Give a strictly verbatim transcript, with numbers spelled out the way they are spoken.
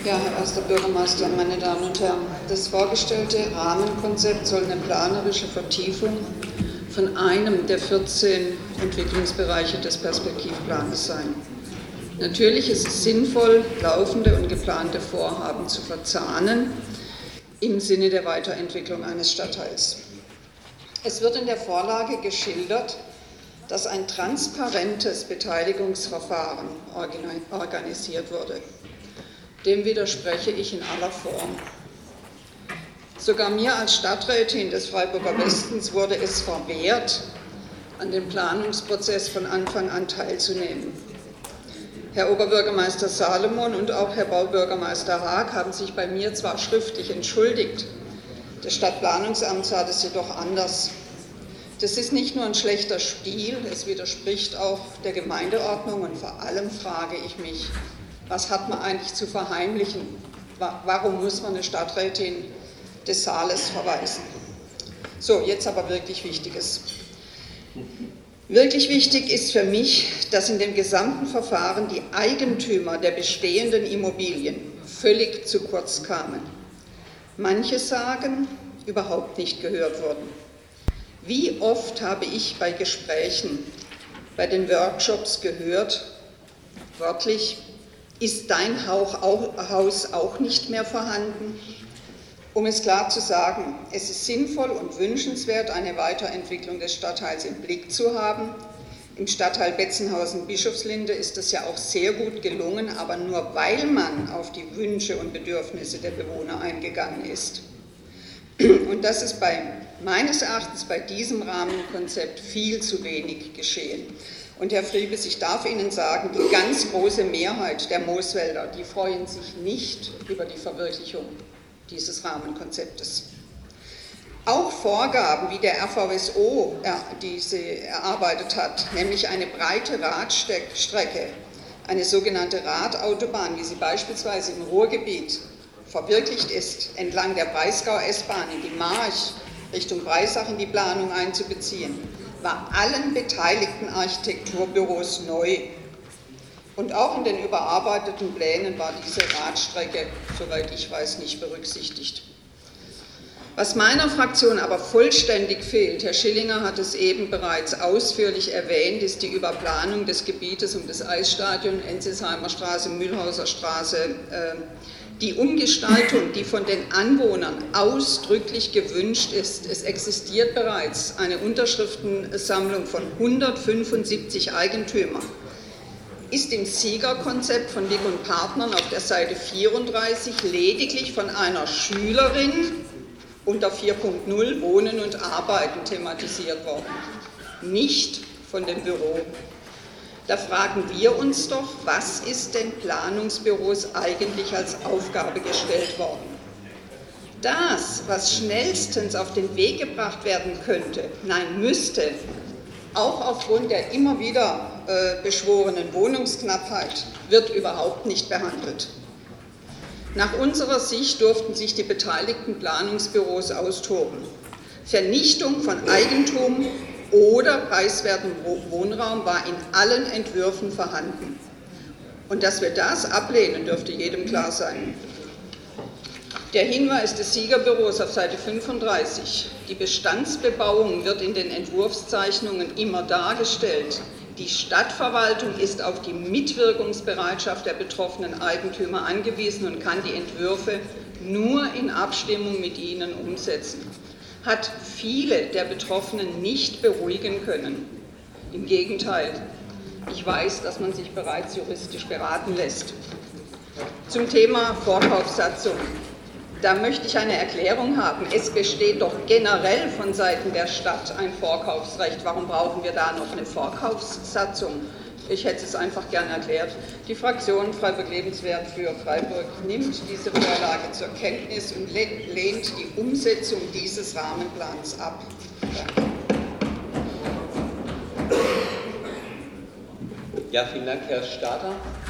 Ja, Herr Erster Bürgermeister, meine Damen und Herren, das vorgestellte Rahmenkonzept soll eine planerische Vertiefung von einem der vierzehn Entwicklungsbereiche des Perspektivplans sein. Natürlich ist es sinnvoll, laufende und geplante Vorhaben zu verzahnen im Sinne der Weiterentwicklung eines Stadtteils. Es wird in der Vorlage geschildert, dass ein transparentes Beteiligungsverfahren organisiert wurde. Dem widerspreche ich in aller Form. Sogar mir als Stadträtin des Freiburger Westens wurde es verwehrt, an dem Planungsprozess von Anfang an teilzunehmen. Herr Oberbürgermeister Salomon und auch Herr Baubürgermeister Haag haben sich bei mir zwar schriftlich entschuldigt, das Stadtplanungsamt sah das jedoch anders. Das ist nicht nur ein schlechter Stil, es widerspricht auch der Gemeindeordnung und vor allem frage ich mich, was hat man eigentlich zu verheimlichen? Warum muss man eine Stadträtin des Saales verweisen? So, jetzt aber wirklich Wichtiges. Wirklich wichtig ist für mich, dass in dem gesamten Verfahren die Eigentümer der bestehenden Immobilien völlig zu kurz kamen. Manche sagen, überhaupt nicht gehört wurden. Wie oft habe ich bei Gesprächen, bei den Workshops gehört, wörtlich, ist dein Haus auch nicht mehr vorhanden? Um es klar zu sagen, es ist sinnvoll und wünschenswert, eine Weiterentwicklung des Stadtteils im Blick zu haben. Im Stadtteil Betzenhausen-Bischofslinde ist das ja auch sehr gut gelungen, aber nur weil man auf die Wünsche und Bedürfnisse der Bewohner eingegangen ist. Und das ist bei, meines Erachtens bei diesem Rahmenkonzept viel zu wenig geschehen. Und Herr Friebes, ich darf Ihnen sagen, die ganz große Mehrheit der Mooswälder, die freuen sich nicht über die Verwirklichung dieses Rahmenkonzeptes. Auch Vorgaben, wie der R V S O diese erarbeitet hat, nämlich eine breite Radstrecke, eine sogenannte Radautobahn, wie sie beispielsweise im Ruhrgebiet verwirklicht ist, entlang der Breisgau-S-Bahn in die March Richtung Breisach in die Planung einzubeziehen, war allen beteiligten Architekturbüros neu. Und auch in den überarbeiteten Plänen war diese Radstrecke, soweit ich weiß, nicht berücksichtigt. Was meiner Fraktion aber vollständig fehlt, Herr Schillinger hat es eben bereits ausführlich erwähnt, ist die Überplanung des Gebietes um das Eisstadion, Enzesheimer Straße, Mühlhauser Straße, äh, die Umgestaltung, die von den Anwohnern ausdrücklich gewünscht ist. Es existiert bereits eine Unterschriftensammlung von hundertfünfundsiebzig Eigentümern. Ist im Siegerkonzept von Wick und Partnern auf der Seite vierunddreißig lediglich von einer Schülerin unter vier Punkt null Wohnen und Arbeiten thematisiert worden, nicht von dem Büro. Da fragen wir uns doch, was ist den Planungsbüros eigentlich als Aufgabe gestellt worden? Das, was schnellstens auf den Weg gebracht werden könnte, nein, müsste, auch aufgrund der immer wieder äh, beschworenen Wohnungsknappheit, wird überhaupt nicht behandelt. Nach unserer Sicht durften sich die beteiligten Planungsbüros austoben. Vernichtung von Eigentum oder preiswertem Wohnraum war in allen Entwürfen vorhanden. Und dass wir das ablehnen, dürfte jedem klar sein. Der Hinweis des Siegerbüros auf Seite fünfunddreißig. Die Bestandsbebauung wird in den Entwurfszeichnungen immer dargestellt. Die Stadtverwaltung ist auf die Mitwirkungsbereitschaft der betroffenen Eigentümer angewiesen und kann die Entwürfe nur in Abstimmung mit ihnen umsetzen. Hat viele der Betroffenen nicht beruhigen können. Im Gegenteil, ich weiß, dass man sich bereits juristisch beraten lässt. Zum Thema Vorkaufssatzung. Da möchte ich eine Erklärung haben. Es besteht doch generell von Seiten der Stadt ein Vorkaufsrecht. Warum brauchen wir da noch eine Vorkaufssatzung? Ich hätte es einfach gern erklärt. Die Fraktion Freiburg Lebenswert für Freiburg nimmt diese Vorlage zur Kenntnis und lehnt die Umsetzung dieses Rahmenplans ab. Danke. Ja, vielen Dank, Herr Stadler.